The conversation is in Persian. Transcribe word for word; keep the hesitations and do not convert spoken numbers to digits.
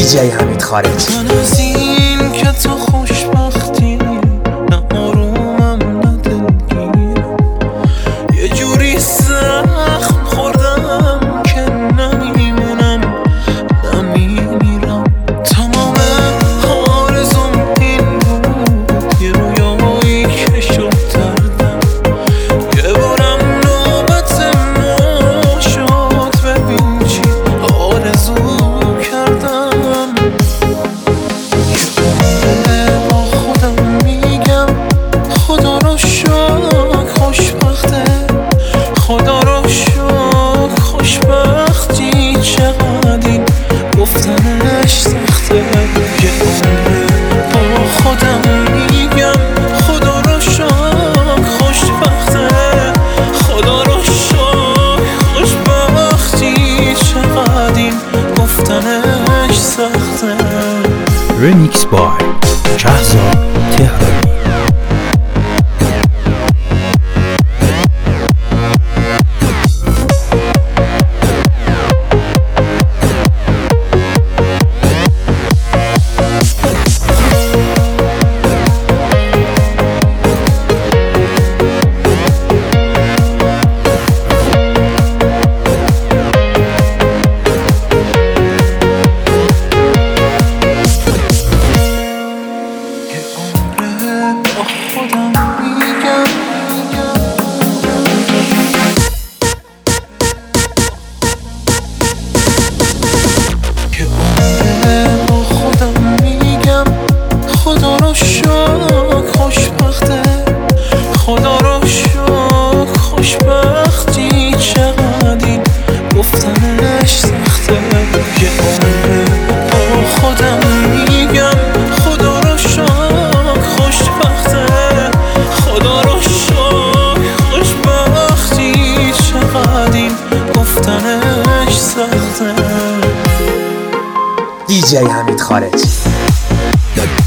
دیجی حمید خارجی. من از این که تو خوشبختی نه آرومم نه دلگیرم، یه جوری زخم خوردم که نمیمونم نمیمیرم. تمام آرزوم این بود یه رویایی که شد دردم، یه بارم نوبت ما شد ببین چی آرزو کردم. یه با خودم میگم خدا رو شکر خوشبخته، خدا رو شکر خوشبختی چقدر این گفتنش سخته. یه با خودم میگم خدا رو شکر خوشبخته، خدا رو شکر خوشبختی چقدر این گفتنش سخته. رمیکس بای شهزاد تهرانی. خودم میگم که عمره با خودم میگم خدا رو شکر خوشبخته، خدا رو شکر خوشبختی چقدر این گفتنش سخته. که عمره با خودم میگم خدا رو شکر خوشبخته، خدا رو شکر خوشبختی چقدر این گفتنش سخته. دیجی حمید خارجی.